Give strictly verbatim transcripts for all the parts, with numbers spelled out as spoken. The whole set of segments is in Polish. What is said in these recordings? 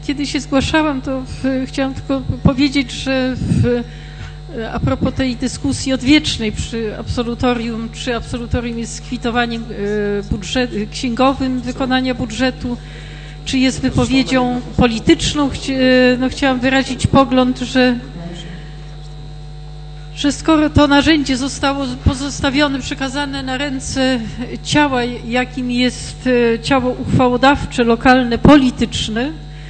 kiedy się zgłaszałam, to w, chciałam tylko powiedzieć, że w, a propos tej dyskusji odwiecznej przy absolutorium, czy absolutorium jest skwitowaniem budżet, księgowym wykonania budżetu, czy jest wypowiedzią polityczną, no, chciałam wyrazić pogląd, że, że skoro to narzędzie zostało pozostawione, przekazane na ręce ciała, jakim jest ciało uchwałodawcze, lokalne, polityczne,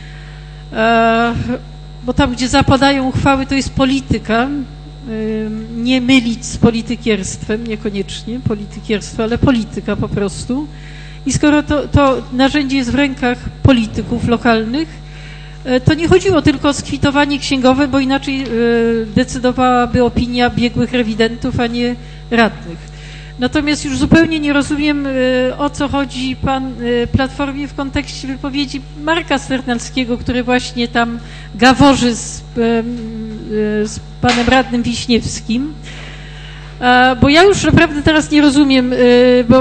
bo tam, gdzie zapadają uchwały, to jest polityka, nie mylić z politykierstwem, niekoniecznie politykierstwo, ale polityka po prostu. I skoro to, to narzędzie jest w rękach polityków lokalnych, to nie chodziło tylko o skwitowanie księgowe, bo inaczej decydowałaby opinia biegłych rewidentów, a nie radnych. Natomiast już zupełnie nie rozumiem, o co chodzi pan Platformie w kontekście wypowiedzi Marka Sternalskiego, który właśnie tam gaworzy z, z panem radnym Wiśniewskim. Bo ja już naprawdę teraz nie rozumiem, bo,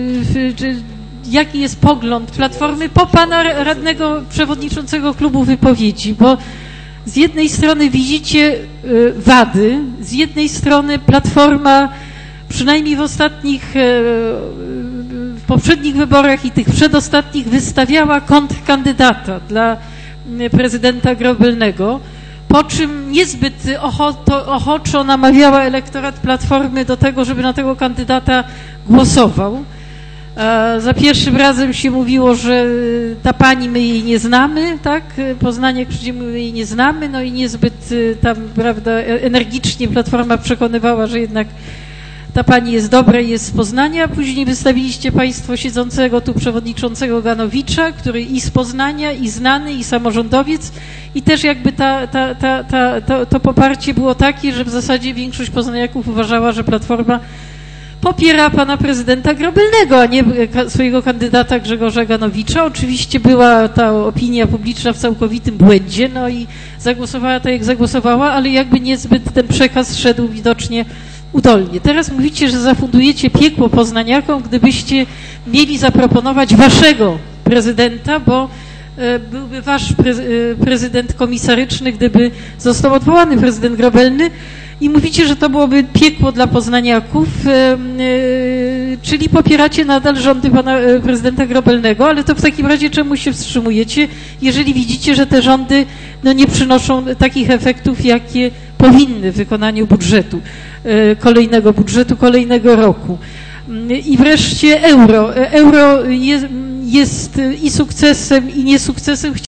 jaki jest pogląd Platformy po pana radnego przewodniczącego klubu wypowiedzi, bo z jednej strony widzicie wady, z jednej strony Platforma przynajmniej w ostatnich, w poprzednich wyborach i tych przedostatnich wystawiała kontrkandydata dla prezydenta Grobelnego, po czym niezbyt ochoto, ochoczo namawiała elektorat Platformy do tego, żeby na tego kandydata głosował. Za pierwszym razem się mówiło, że ta pani, my jej nie znamy, tak? Poznaniak przecież my jej nie znamy, no i niezbyt tam, prawda, energicznie Platforma przekonywała, że jednak ta pani jest dobra i jest z Poznania. Później wystawiliście państwo siedzącego tu przewodniczącego Ganowicza, który i z Poznania, i znany, i samorządowiec. I też jakby ta, ta, ta, ta, to, to poparcie było takie, że w zasadzie większość poznaniaków uważała, że Platforma popiera pana prezydenta Grobelnego, a nie swojego kandydata Grzegorza Ganowicza. Oczywiście była ta opinia publiczna w całkowitym błędzie, no i zagłosowała tak, jak zagłosowała, ale jakby niezbyt ten przekaz szedł widocznie udolnie. Teraz mówicie, że zafundujecie piekło poznaniakom, gdybyście mieli zaproponować waszego prezydenta, bo e, byłby wasz pre, e, prezydent komisaryczny, gdyby został odwołany prezydent Grobelny, i mówicie, że to byłoby piekło dla poznaniaków, e, e, czyli popieracie nadal rządy pana e, prezydenta Grobelnego, ale to w takim razie czemu się wstrzymujecie, jeżeli widzicie, że te rządy no, nie przynoszą takich efektów, jakie powinny w wykonaniu budżetu, e, kolejnego budżetu, kolejnego roku. I wreszcie euro. Euro jest, jest i sukcesem, i niesukcesem.